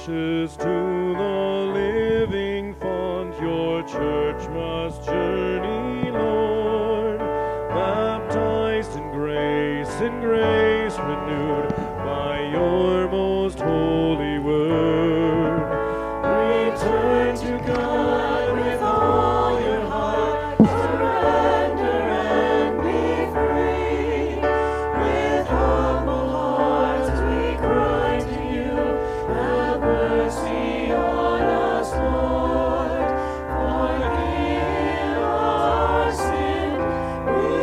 ashes to the living font, your church must journey, Lord, baptized in grace renewed by your most holy word. Return to God with all your heart, surrender and be free. With humble hearts we cry to you, have mercy on us, Lord. Forgive our sin, we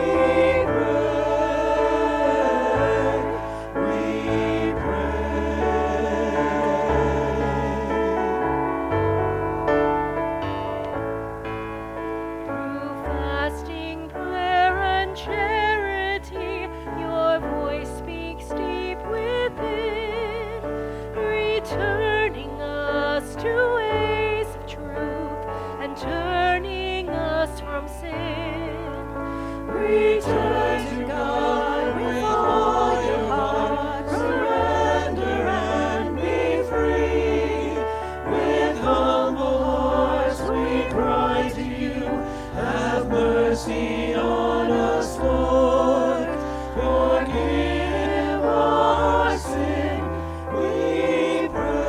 Through fasting, prayer, and charity, your voice speaks deep within, returning us to ways of truth and turning us from sin. Return to God with all your heart, surrender and be free. With humble hearts we cry to you, have mercy on us, Lord. Forgive our sin, we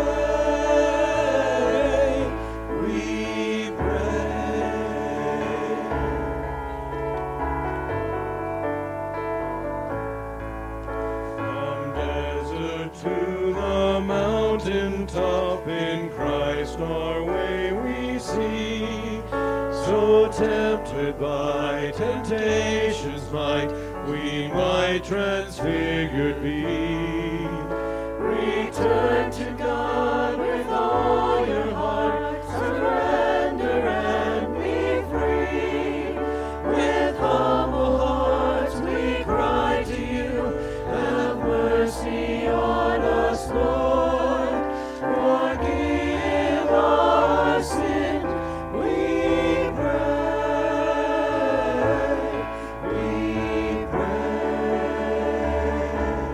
pray, we pray. From desert to the mountaintop, in Christ our way we see. So tempted by temptation's might, we might transfigured be. Return to God with all your heart, surrender and be free. With humble hearts we cry to you, have mercy on us, Lord. Forgive our sin, we pray, we pray.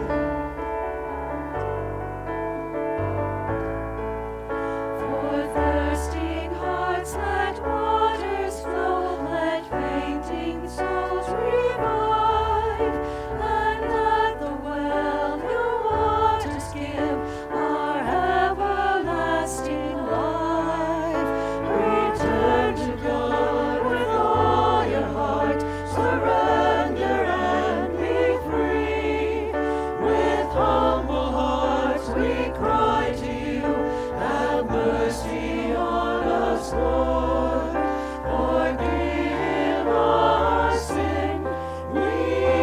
For thirsting hearts let waters flow, let fainting souls revive, and let the well your waters give our everlasting life. Return to God with all your heart, surrender and be free. With humble hearts we cry to you, have mercy on us, Lord. Forgive our sin, we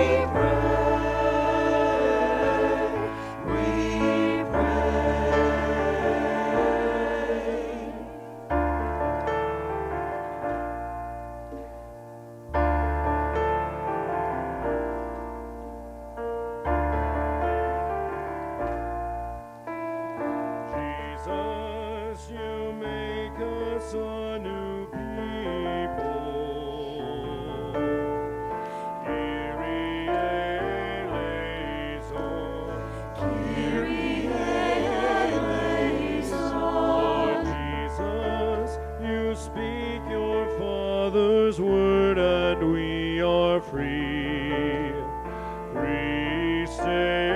pray, we pray. Jesus, you make us a new people. Kyrie eleison, Kyrie eleison. Lord Jesus, you speak your Father's word, and we are free. Free, stay